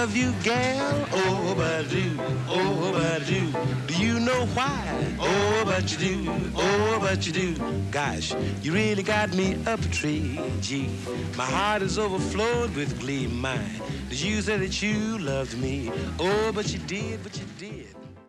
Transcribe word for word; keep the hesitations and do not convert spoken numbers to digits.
love you, gal. Oh, but I do. Oh, but I do. Do you know why? Oh, but you do. Oh, but you do. Gosh, you really got me up a tree. Gee, my heart is overflowed with glee. My, did you say that you loved me? Oh, but you did, but you did.